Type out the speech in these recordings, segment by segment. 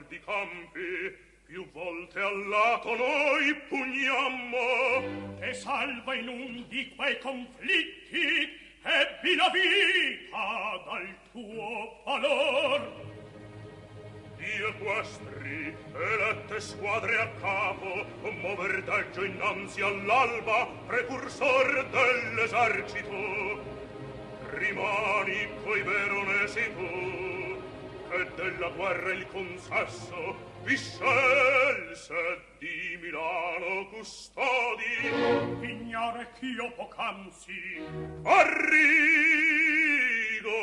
ardi campi, più volte al lato noi pugnammo. E salva in un di quei conflitti, ebbi la vita dal tuo valor. Gli equestri, elette squadre a capo, mo verdeggio innanzi all'alba, precursor dell'esercito. Rimani coi veronesi tu, che della guerra il consesso vi scelse di Milano custodi. Ignore ch'io poc'anzi arrigo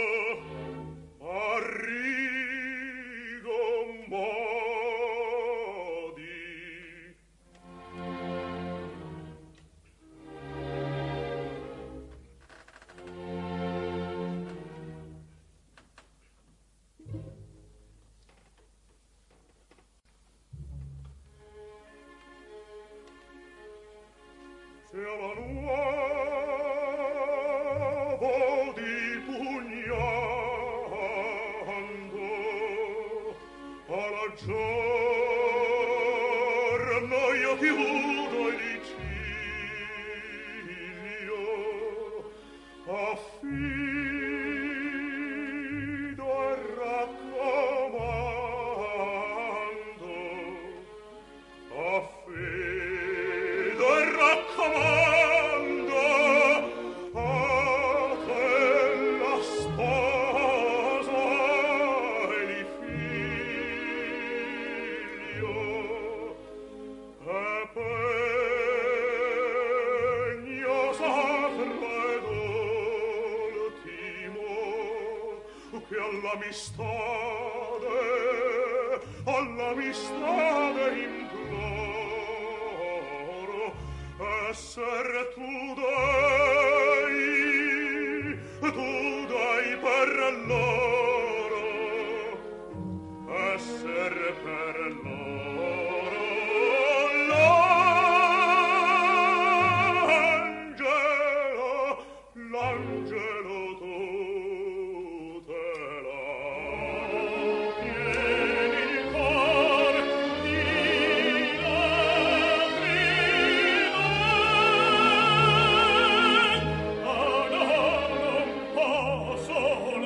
modi. Se alla nuovo di pugnando alla giorno io chiudo il ciglio, affido e raccomando, affido e raccomando a quella sposa il figlio e pegno sacro ed ultimo che all'amistade imploro. Essere tu dai per loro, essere per loro l'angelo tutela. pieni il cor di lacrime, ma non posso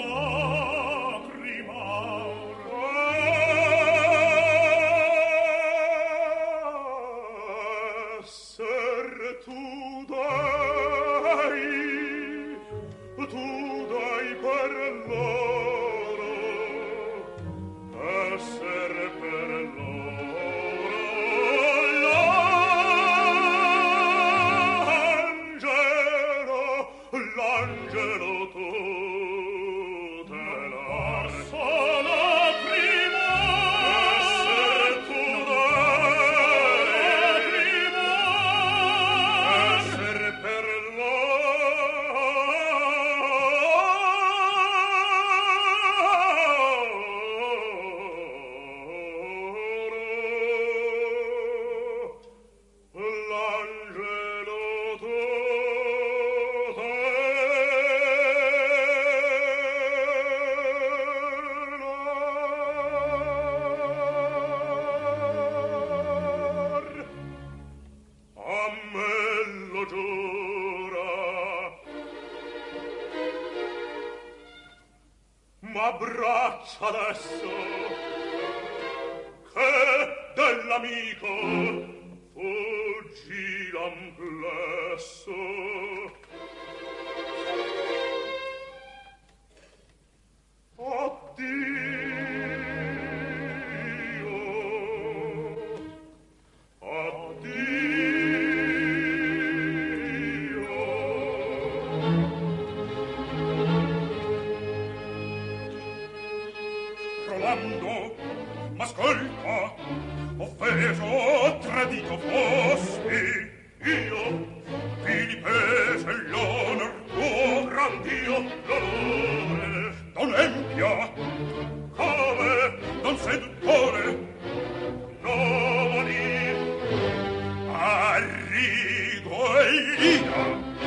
lacrimar. Essere tu dai per loro, essere per loro l'angelo tutelar. Sono primo Essere tu essere per l'angelo tutelar. A me lo giura, m'abbraccia adesso che dell'amico fuggi l'amplesso. Rolando, m'ascolta, offeso, tradito fossi, io, Filippese l'onor, tuo gran Dio, l'onore, don empia, come, don seduttore, giovani, Arrigo e Lina,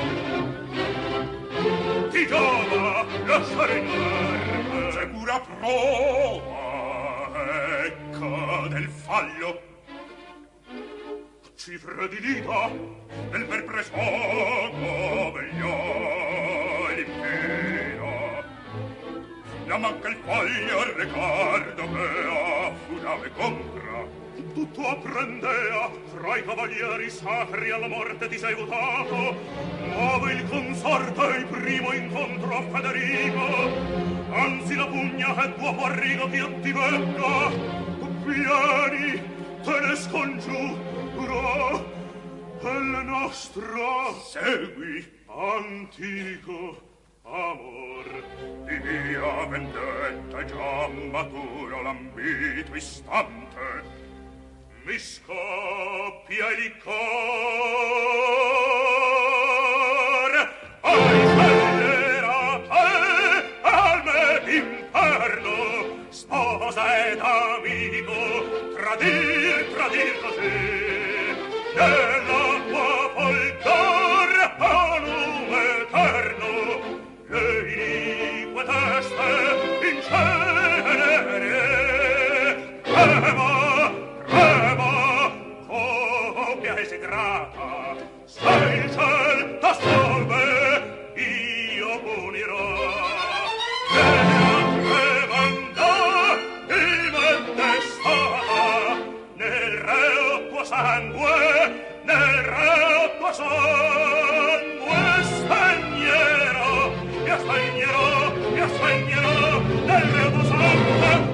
ti giova lasciare in arme, sicura prova, vassallo. Cifre di dita del per presono vegliò l'impero. La manca il foglio al Riccardo che a furave compra. Tutto apprendea, fra i cavalieri sacri alla morte ti sei votato. Muove il consorte il primo incontro a Federico. Anzi la pugna che tuo Arrigo ti venga. Vieni, te ne scongiuro, e la nostra segui antico amor. Di mia vendetta già maturo l'ambito istante. Mi scoppia il cor, ai scellerate alme d'inferno, sposa ed amico, tradir così, nella tua folgore a lume eterno, le inique teste incenere, grata, se il ciel t'assolve, io punirò. E a tremanda il mente stata, nel reo tuo sangue, spegnerò, mi spegnerò, nel reo tuo sangue,